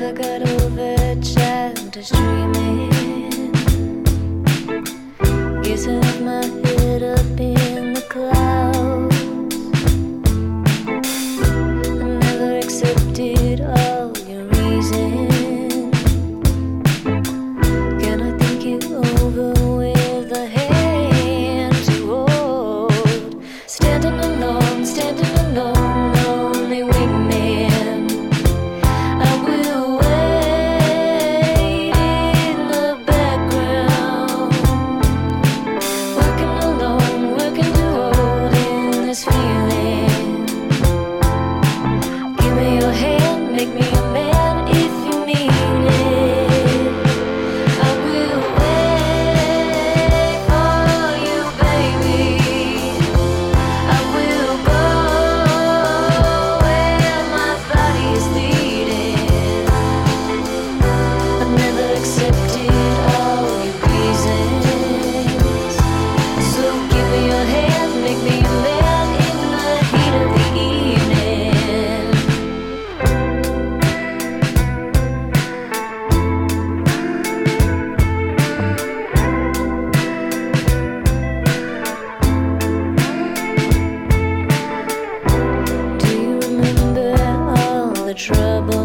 I got over childish dreaming, gazing at my head up in the clouds. I never accepted all your reasons. Can I think you over with a hand to hold? Standing alone, lonely wingman. I will wait in the background, working alone, working to hold in this feeling. Give me your hand, make me a man if you mean it. I will wait for you, baby. I will go where my body is leading. I've never accepted all your reasons. So give me your hand, make me a man in the heat of the evening. Do you remember all the trouble